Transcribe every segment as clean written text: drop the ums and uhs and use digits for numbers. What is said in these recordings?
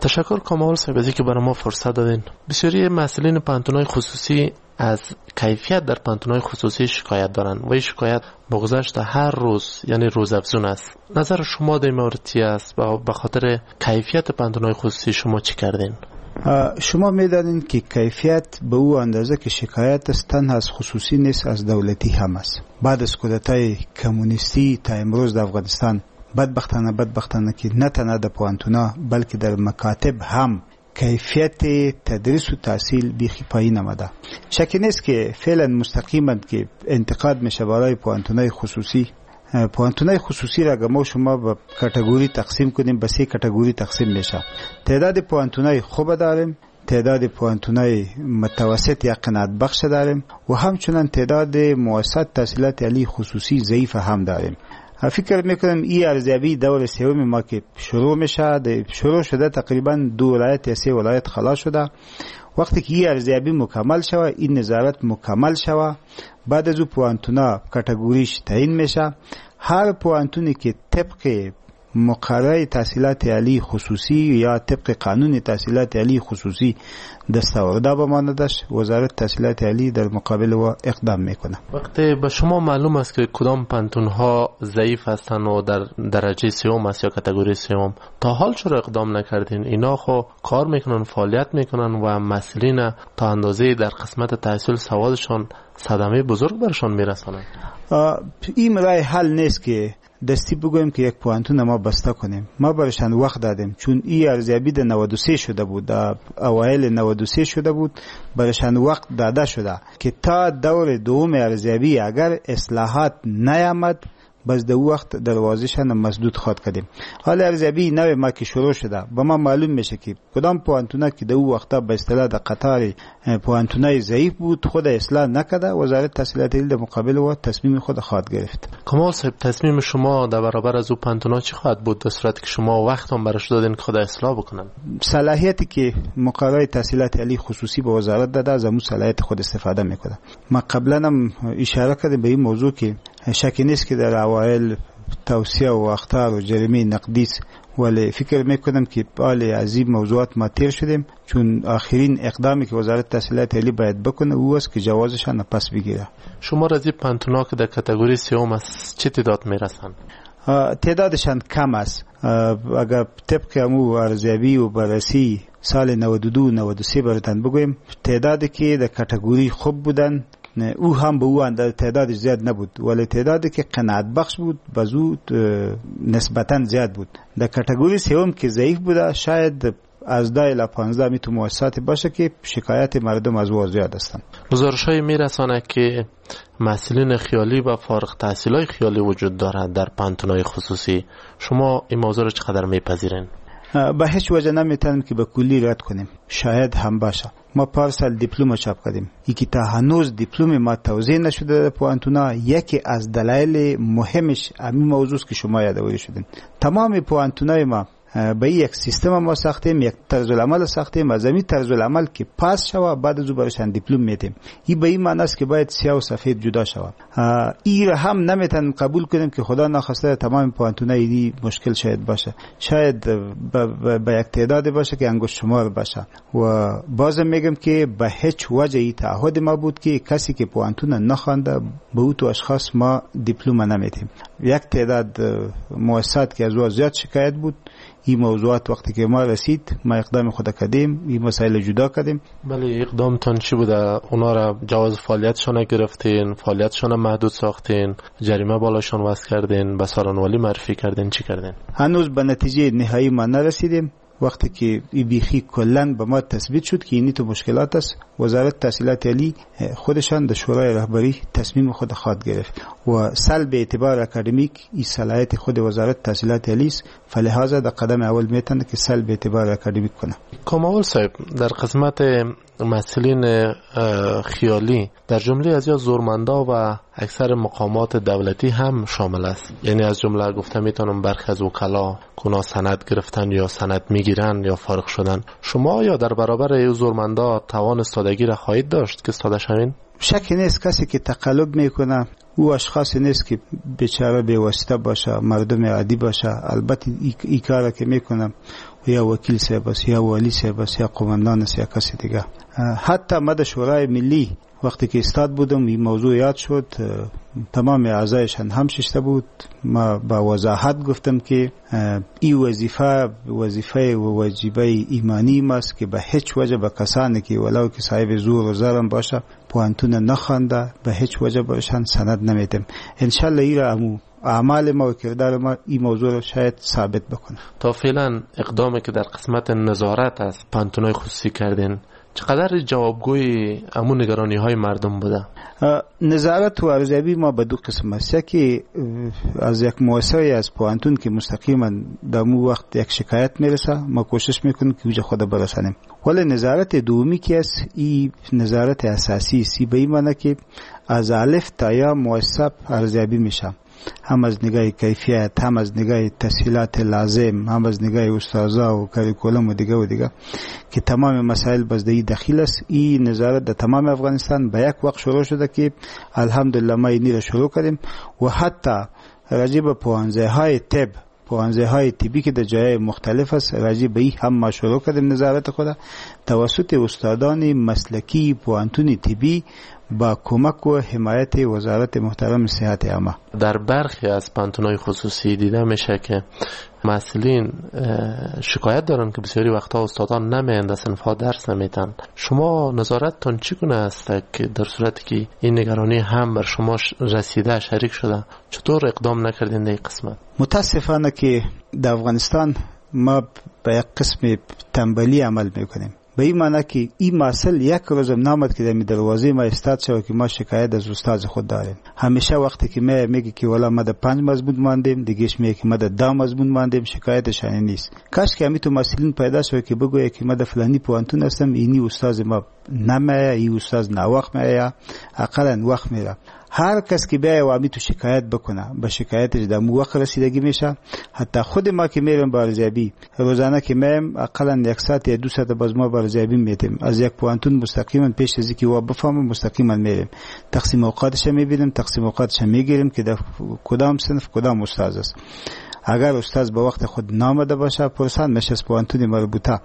تشکر کامل صاحب از اینکه برای ما فرصت دادین. بسیاری مسئولین پانتون‌های خصوصی از کیفیت در پانتون‌های خصوصی شکایت دارن و این شکایت با گذشت هر روز یعنی روزافزون است. نظر شما در این مورد چی است و به خاطر کیفیت پانتون‌های خصوصی شما چی کردین؟ شما می‌دانین که کیفیت به او اندازه که شکایت است تنها از خصوصی نیست، از دولتی هم است. بعد از کودتای کمونیستی تا امروز در افغانستان بدبختانه که نه تنها در پوهنتون‌ها بلکه در مکاتب هم کیفیت تدریس و تحصیل بیخی پایین آمده. شکی نیست که فعلا مستقیما که انتقاد میشه برای پوهنتون‌های خصوصی. پوهنتون‌های خصوصی را ما شما به کاتگوری تقسیم کنیم، به 3 کاتگوری تقسیم میشه. تعداد پوهنتون‌های خوب داریم، تعداد پوهنتون‌های متوسط یا قناعت بخش داریم و همچنین تعداد مؤسسات تحصیلات عالی خصوصی ضعیف هم داریم. فکر میکنم این ارزیابی دور سوم ما که شروع شده تقریبا 2 ولایت یا 3 ولایت خلاص شده. وقتی که این ارزیابی مکمل شوه، این نظارت مکمل شوه، بعد از او پوهنتونا کاتگوریش تعیین میشه. هر پوهنتونی که طبق مقرره تحصیلات عالی خصوصی یا طبق قانون تحصیلات عالی خصوصی دستاورده بماندش، وزارت تحصیلات عالی در مقابل و اقدام میکنه. وقتی به شما معلوم است که کدام پانتون‌ها ضعیف هستند و در درجه 3 است یا کاتگوری 3، تا حال چرا اقدام نکردین؟ اینا خو کار میکنن، فعالیت میکنن و مسئولین تا اندازه در قسمت تحصیل سوادشان صدمه بزرگ برشان میرسانند. این راه حل نیست که دستی بگویم که یک پوهنتون ما بسته کنیم. ما برشان وقت دادیم، چون این ارزیابی در 93 شده بود، در اوایل 93 شده بود، برشان وقت داده شده که تا دور دوم ارزیابی اگر اصلاحات نیامد بس در وقت دروازه‌شان مسدود خواهد کردیم. حالا ارزیابی نو ما که شروع شده، با ما معلوم میشه که کدام پوهنتونه که در وقتا به اصطلاح در قطار پوهنتونای ضعیف بود خود اصلاح نکرده، وزارت تحصیلات عالی در مقابل و تصمیم خود خواهد گرفت. کمال صاحب، تصمیم شما در برابر از او پوهنتونا چی خواهد بود در صورتی که شما وقت هم براش دادین که خود اصلاح بکنن؟ صلاحیتی که مقرره تحصیلات عالی خصوصی به وزارت داده، از همون صلاحیت خود استفاده میکنه. ما قبلا هم اشاره کردیم به این موضوع که شکی نیست که در اوایل توصیه و اخطار و جریمه نقدی، ولی فکر میکنم که بالا از این موضوعات ما تیر شدیم، چون آخرین اقدامی که وزارت تحصیلات عالی باید بکنه او است که جوازشان پس بگیره. شما رازی پانتونا که در کاتگوری 3 است چه تعداد میرسن؟ تعدادشان کم است. اگر طبق امو ارزیابی و بررسی سال 92-93 براتون بگویم، تعدادی که در کاتگوری خوب بودن او هم به او اندازه تعدادش زیاد نبود، ولی تعدادی که قناعت بخش بود بازو نسبتا زیاد بود. در کاتگوری 3 که ضعیف بوده، شاید از 10 الی 15 میتو مؤسسات باشه که شکایت مردم از او زیاد هستند. گزارش‌های میرسانه که مسئولین خیالی و فارغ التحصیلای خیالی وجود دارند در پانتون‌های خصوصی. شما این موضوع را چقدر میپذیرین؟ به هیچ وجه نمیتونیم که به کلی رد کنیم. شاید هم باشه. ما پارسال دیپلم چاپ کردیم. یکی تا هنوز دیپلم ما توزیع نشده در پوهنتونا. یکی از دلایل مهمش همین موضوع است که شما یادآوری شدین. تمام پوهنتونای ما به یک سیستم ما ساختیم، یک طرز العمل ساختیم، از همین طرز العمل که پاس شوه بعد از او برشان دیپلم میدیم. این به این معنی است که باید سیاه و سفید جدا شوه. این را هم نمیتونیم قبول کنیم که خدا ناخواسته تمام پوهنتونای مشکل شاید باشه، شاید به یک تعداد باشه که انگشت شمار باشه. و بازم میگم که به هیچ وجه این تعهد ما بود که کسی که پوهنتون نخوانده به او تو اشخاص ما دیپلم نمیدیم. یک تعداد مؤسسات که از او زیاد شکایت بود، این موضوعات وقتی که ما رسید ما اقدام خود کردیم، این مسائل جدا کردیم. بله، اقدامتان چی بوده؟ اونا را جواز فعالیتشان گرفتین، فعالیتشان محدود ساختین، جریمه بالاشان وضع کردین، به سارانوالی معرفی کردین، چی کردین؟ هنوز به نتیجه نهایی ما نرسیدیم. وقتی که این بیخی کلن به ما تثبیت شد که اینی تو مشکلات است، وزارت تحصیلات عالی خودشان در شورای رهبری تصمیم خود خواهد گرفت و سلب اعتبار اکادمیک این صلاحیت خود وزارت تحصیلات عالی است، فلهذا در قدم اول میتونه که سلب اعتبار اکادمیک کنه. کامل صاحب، در قسمت مسئولین خیالی در جمله از یا زورمندا و اکثر مقامات دولتی هم شامل است. یعنی از جمله گفته میتونم برخی از وکلا کنا سند گرفتن یا سند میگیرن یا فارغ شدن. شما یا در برابر ای زورمندا توان استادگی را خواهید داشت که استاده شوین؟ شکی نیست کسی که تقلب میکنه او اشخاصی نیست که بیچاره به واسطه باشه، مردم عادی باشه. البته این کار که میکنم یا وکیل صاحب است یا والی صاحب است یا قماندان است یا کسی دیگه. حتی ما در شورای ملی وقتی که استاد بودم این موضوع یاد شد، تمام اعضایشان هم ششته بود. ما با وضاحت گفتم که این وظیفه و واجبه ایمانی ماست که به هیچ وجه به کسانی که ولو که صاحب زور و زرم باشه پوانتون نخوانده به هیچ وجه بهشان سند نمیدم. انشالله این را اعمال ما و کردار ما این موضوع رو شاید ثابت بکنه. تا فعلا اقدامی که در قسمت نظارت از پانتونای خصوصی کردین چقدر جوابگوی امون نگرانی های مردم بوده؟ نظارت و ارزیابی ما به دو قسم است. یکی از یک مؤسسه از پوانتون که مستقیما در مو وقت یک شکایت میرسه ما کوشش میکنیم که اوجه خود برسانیم. ولی نظارت دومی که است این نظارت اساسی است، به این معنی که از الف تا یا مؤسسه ارزیابی میشه، هم از نگاه کیفیت، هم از نگاه تسهیلات لازم، هم از نگاه استادا و کاریکولوم و دیگه که تمام مسائل بازدهی داخل است. این نظارت در تمام افغانستان به یک وقت شروع شده که الحمدلله ما این را شروع کردیم و حتی راجع به پوانزه های طبی که در جای مختلف است راجع به این هم ما شروع کردیم نظارت خود توسط استادان مسلکی پوانتون طبی با کمک و حمایت وزارت محترم صحت عامه. در برخی از پانتونای خصوصی دیده میشه که مسئولین شکایت دارن که بسیاری وقتا استادان نمیاند در صنف‌ها درس نمیدن. شما نظارتتون چگونه است که در صورتی که این نگرانی هم بر شما رسیده شریک شده چطور اقدام نکردین در این قسمت؟ متاسفانه که در افغانستان ما به یک قسم تنبلی عمل میکنیم. به این معنی که این مسئله یک روزم نامد که در دروازه ما استاد شد که ما شکایت از استاد خود داریم. همیشه وقتی که میگه که والا ما در 5 مضمون ماندیم، دیگهش میگه که ما در 10 مضمون ماندیم، شکایتش این نیست. کاش که همیتو مسئولین پیدا شد که بگویه که ما در فلانی پوانتون هستم، اینی استاد ما نمیه، این استاد ناوقت میه، اقلا وقت میره. هر کس که بیای و همیتو شکایت بکنه به شکایتش در موقع رسیدگی میشه. حتی خود ما که میرم با ارزیابی روزانه که میرم اقلا 1 ساعت یا 2 ساعت باز ما با ارزیابی میتیم از یک پوانتون مستقیما پیش از اینکه و بفهمم مستقیما میریم تقسیم اوقاتش میبینیم، تقسیم اوقاتش میگیریم که در کدام صنف کدام استاد است. اگر استاد به وقت خود نامده باشه پرسان میشه از پوانتون مربوطه.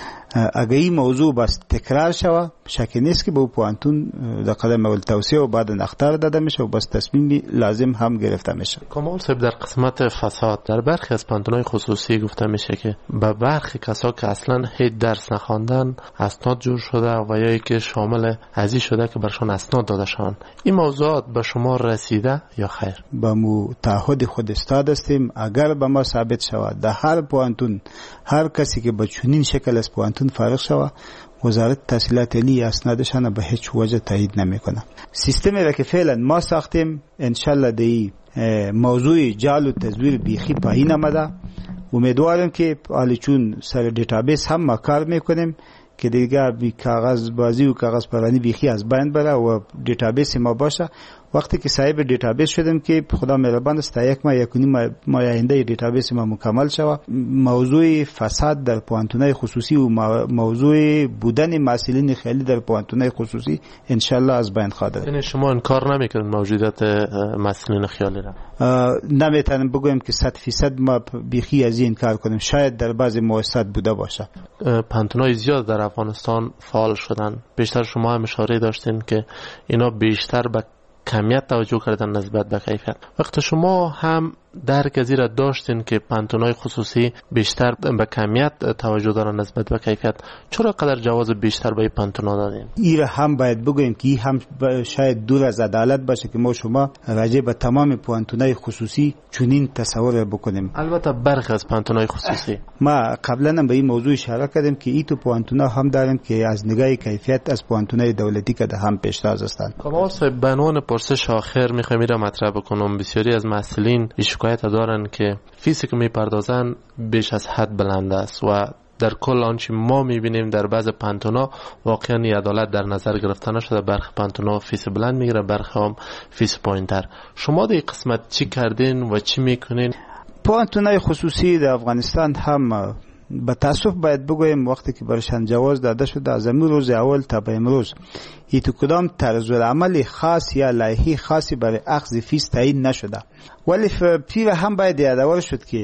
اگر این موضوع بس تکرار شود شکی نیست که به پوانتون در قدم اول توصیه و بعد اختار داده میشه و بس تصمیم لازم هم گرفته میشه. کمال صاحب در قسمت فساد در برخی از پانتونای خصوصی گفته میشه که به برخی کسا که اصلا هیچ درس نخواندن اسناد جور شده و یا که شامل ازی شده که برشان اسناد داده شوند. این موضوعات به شما رسیده یا خیر؟ با مو تعهد خود استاد هستیم. اگر به ما ثابت شود در هر پوانتون هر کسی که به چنین شکل از پوانتون فارغ شود وزارت تحصیلات عالی اسنادشان به هیچ وجه تایید نمیکنه. سیستمی را که فعلا ما ساختیم انشالله دی موضوع جعل و تزویر بیخی پایین آمده. امیدوارم که حالی چون سر دیتابیس هم ما کار میکنیم که دیگه بی کاغذ بازی و کاغذ پرانی بیخی از بین بره و دیتابیس ما باشه. وقتی که صاحب دیتابیس شدیم که خدا مهربان است تا 1 ماه 1.5 ماه آینده دیتابیس ما مکمل شود موضوع فساد در پوانتونای خصوصی و موضوع بودن مسئولین خیلی در پوانتونای خصوصی انشالله از بین خواهد رفت. یعنی شما انکار نمیکنید موجودیت مسئولین خیالی را؟ نمیتونم بگویم که 100% ما بیخی از این کار کنیم. شاید در بعضی مؤسسات بوده باشه. پانتونای زیاد در افغانستان فعال شدن. بیشتر شما هم اشاره داشتین که اینا بیشتر به کمیت توجه کردن نسبت به کیفیت. وقت شما هم درک از این را داشتین که پانتونای خصوصی بیشتر به کمیت توجه دارن نسبت به کیفیت، چرا قدر جواز بیشتر به پانتونا دادین؟ این را هم باید بگویم که این هم شاید دور از عدالت باشه که ما شما راجع به تمام پانتونای خصوصی چنین تصور بکنیم. البته برخی از پانتونای خصوصی ما قبلا هم به این موضوع اشاره کردیم که این تو پانتونا هم داریم که از نگاه کیفیت از پانتونای دولتی که هم پیشتاز هستند. کمال صاحب به عنوان پرسش آخر میخوام این را مطرح بکنم. بسیاری از مسئولین شکایت دارن که فیسی که میپردازن بیش از حد بلند است و در کل آنچه ما میبینیم در بعض پانتونا واقعا عدالت در نظر گرفته نشده. برخی پانتونا فیس بلند میگیره، برخی هم فیس پایینتر. شما در قسمت چی کردین و چی میکنین؟ پانتونای خصوصی در افغانستان هم به تاسف باید بگویم وقتی که برشان جواز داده شده از امروز روز اول تا به امروز هیچ کدام طرز العمل خاص یا لایحه خاصی برای اخذ فیس تعیین نشده. ولی پیر هم باید یادآور شد که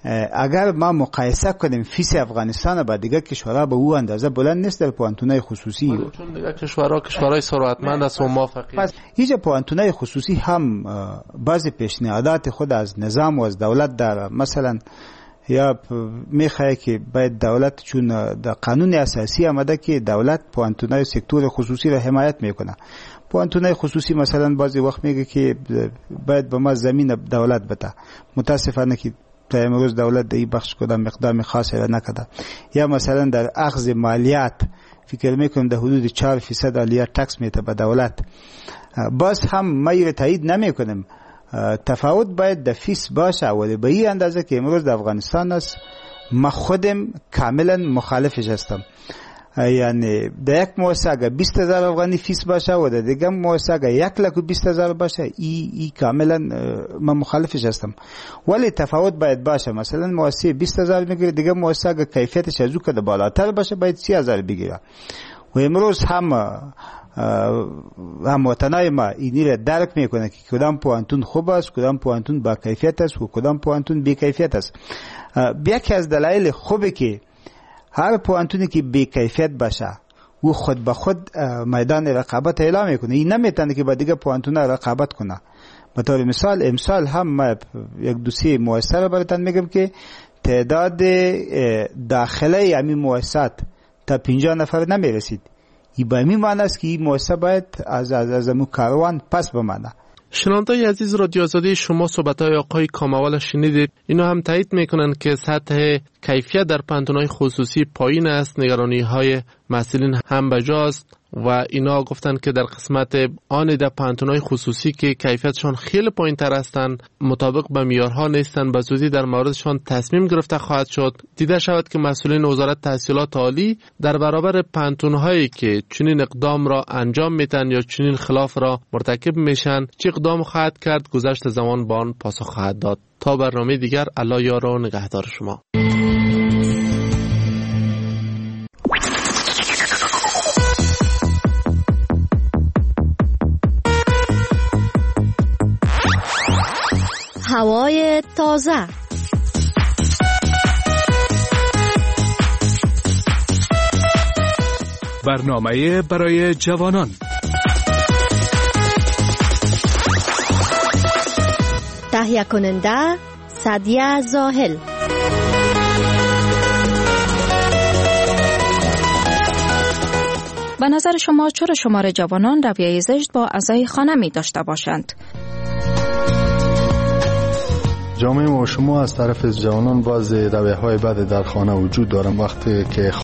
اگر ما مقایسه کنیم فیس افغانستان با دیگر کشورها به او اندازه بلند نیست در پوانتونای خصوصی، چون دیگر کشورهای ثروتمند است و موافقی. پس هیچ پوانتونای خصوصی هم بعضی پیشنهادات خود از نظام و از دولت داره. مثلا یا میخواه که باید دولت، چون در قانون اساسی آمده که دولت پوانتونای سکتور خصوصی را حمایت میکنه. پوانتونای خصوصی مثلا بعضی وقت میگه که باید به ما زمین دولت بده، متاسفانه که تا امروز دولت در این بخش کدام مقدار خاصی را نکرده. یا مثلا در اخذ مالیات فکر میکنم در حدود 4% عالیه تکس میده به دولت. باز هم ما را تایید نمیکنم، تفاوت باید در فیس باشه، ولی به این اندازه که امروز در افغانستان است ما خودم کاملا مخالفش هستم. یعنی در یک مؤسسه اگر 20,000 افغانی فیس باشه و در دیگر مؤسسه اگر 120,000 باشه، ای کاملا من مخالفش هستم. ولی تفاوت باید باشه. مثلا مؤسسه 20,000 میگیره، دیگر مؤسسه اگر کیفیتش از او که بالاتر باشه باید 30,000 بگیره. و امروز هم وطنای ما اینی را درک میکنه که کدام پوانتون خوب است، کدام پوانتون با کیفیت است و کدام پوانتون بی کیفیت است. یکی از دلایل خوبه که هر پوانتونی که بی کیفیت باشه و خود به خود میدان رقابت اعلام میکنه، این نمیتونه که با دیگه پوانتون رقابت کنه. به طور مثال امسال هم ما یک دوسیه مؤسسه را براتون میگم که تعداد داخله همین مؤسسات تا 50 نفر نمیرسید. این به این معنی است که این مؤسسه باید از امو کاروان پس بمانه. شنوندگان عزیز، رادیو آزادی شما صحبت‌های آقای کاموال شنیدید. اینو هم تایید میکنن که سطح کیفیت در پانتون‌های خصوصی پایین است، نگرانی‌های مسئولین هم بجاست و اینا گفتن که در قسمت آن در پانتون‌های خصوصی که کیفیتشان خیلی پایین‌تر هستند، مطابق با معیارها نیستند، به زودی در موردشان تصمیم گرفته خواهد شد. دیده شود که مسئولین وزارت تحصیلات عالی در برابر پانتون‌هایی که چنین اقدام را انجام میدن یا چنین خلاف را مرتکب میشن چه اقدام خواهد کرد، گذشت زمان با آن پاسخ خواهد داد. تا برنامه دیگر، الله یار و نگهدار شما. هوای تازه، برنامه برای جوانان. تهیه کننده سعدیه زاهل. به نظر شما چرا شمار جوانان رویه زشت با اعضای خانه می داشته باشند؟ جامعه ما شما از طرف جوانان بعضی رویه‌های بد در خانه وجود دارند. وقتی که